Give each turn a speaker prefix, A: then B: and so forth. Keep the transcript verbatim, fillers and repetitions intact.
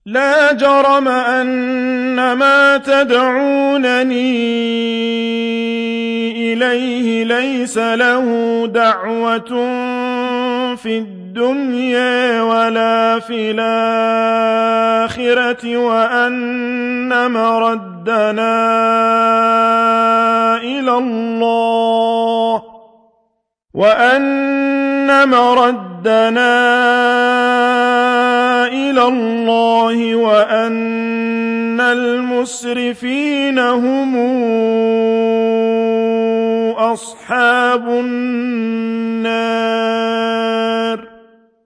A: لا جرم أن ما تدعونني إليه ليس له دعوة في الدنيا ولا في الآخرة وأن مردنا إلى الله وأن مردنا إلى الله وأن المسرفين هم أصحاب النار